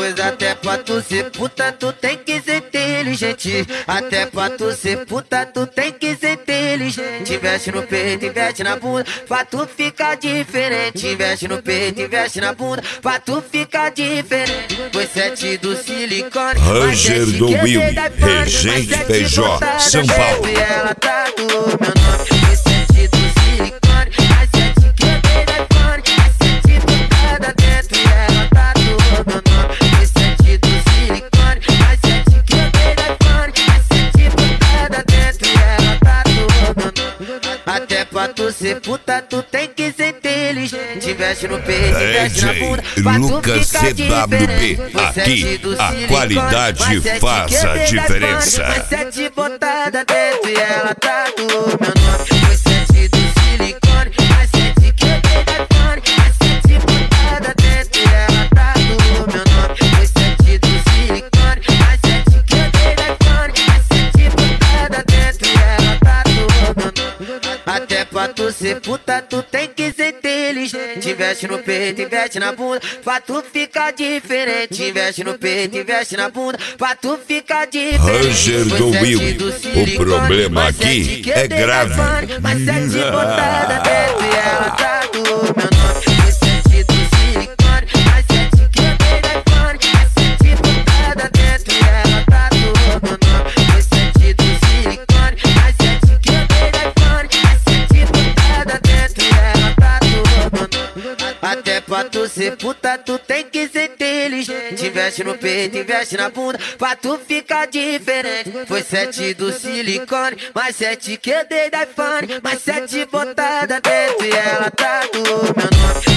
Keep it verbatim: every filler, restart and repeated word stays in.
Pois até pra tu ser puta, tu tem que ser inteligente. Até pra tu ser puta, tu tem que ser inteligente. Investe no peito, investe na bunda, pra tu ficar diferente. Investe no peito, investe na bunda, pra tu ficar diferente. Pois sete do silicone, Ranger do Will, Regente P J, São Paulo. Ela tá do meu nome. Pois sete do silicone, as sete que eu dei da iPhone, as sete botada dentro e ela tá do meu nome. Pois sete do silicone, as sete que eu dei da iPhone, as sete botada dentro e ela tá do meu nome. Até pra tu ser puta, tu tem que ser inteligente. Investe no peito, investe na bunda, pra tu Lucas ficar C W B, diferente. aqui a qualidade faz a diferença. As sete botada dentro e ela tá do meu nome. Pois sete do silicone, as sete que eu dei da iPhone, as sete botada dentro e ela tá do meu nome. Pois sete do silicone, as sete que eu dei da iPhone, as sete botada dentro e ela tá do meu nome. Até pra tu ser puta, tu tem que ser inteligente. Investe no peito, investe na bunda, pra tu ficar diferente. Investe no peito, investe na bunda, pra tu ficar diferente. Ranger do Will, o problema aqui é grave. Mas sete botada dentro e ela tá do meu nome. Pois sete do silicone, as sete que eu dei da iPhone, as sete botada dentro e ela tá do meu nome. Pois sete do silicone, as sete que eu dei da iPhone, as sete botada dentro e ela tá do meu nome. Até pra tu ser puta, tu tem que ser inteligente. Investe no peito, investe na bunda, pra tu ficar diferente. Foi sete do silicone, mais sete que eu dei da iPhone, mais sete botada dentro e ela tá do meu nome.